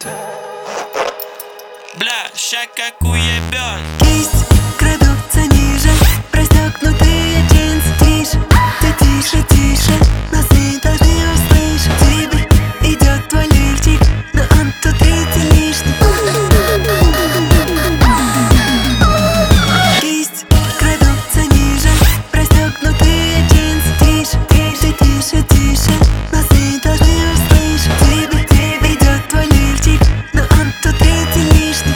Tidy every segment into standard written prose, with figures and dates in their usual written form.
Бля, ща как уебёт. Кисть крадутся ниже, расстёгнутые джинсы. Тише, ты тише, тише, нас не должны услышать. Тебе идёт твой лифчик, но он тут третий лишний. Кисть крадутся ниже, расстёгнутые джинсы. Тише, тише, тише, тише, нас не должны услышать. Тебе идёт твой лифчик, но он тут третий лишний.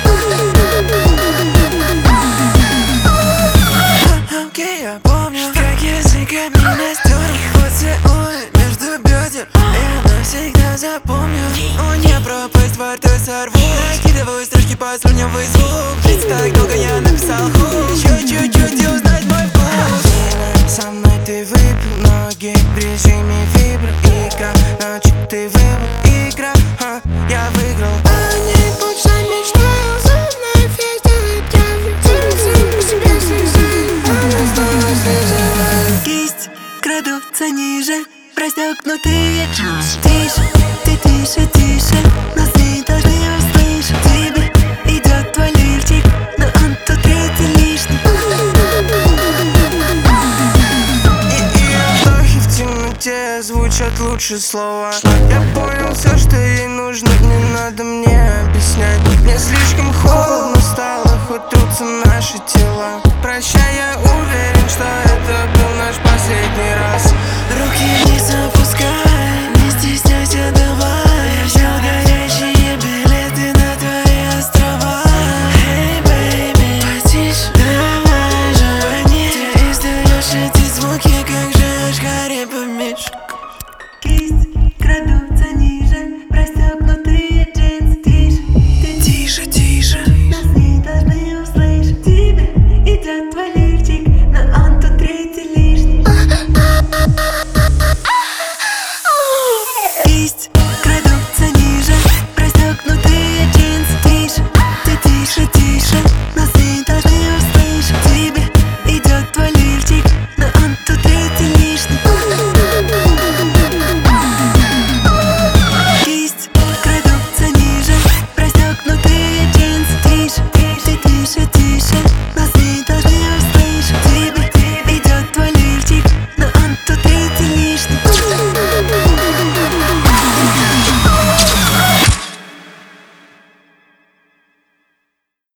Окей, я помню, как языками настёр поцелуй между бедер, я навсегда запомню. Не пропасть, во рту сорву. Накидываю строчки по слюнявый звук. Ведь так долго я написал хук. Еще чуть-чуть и узнать мой вкус. Со мной ты выпил ноги в режиме вибро. Игра, ночью ты выбрал. Игра, я выиграл. Они больше мечтают, зубная фейта выдавит. Сам по себе слезай, она снова слезает. Кисть крадутся ниже, расстёгнутые джинсы. Тише, ты тише, тише, нас не должны услышать. Тебе идёт твой лифчик, но он тут третий лишний. И вдохи в темноте звучат лучше слова. Я понял все, что ей нужно, не надо мне объяснять. Мне слишком холодно стало, хоть трутся наши тела. Прощай, я уверен, что это был наш последний раз. Руки вниз,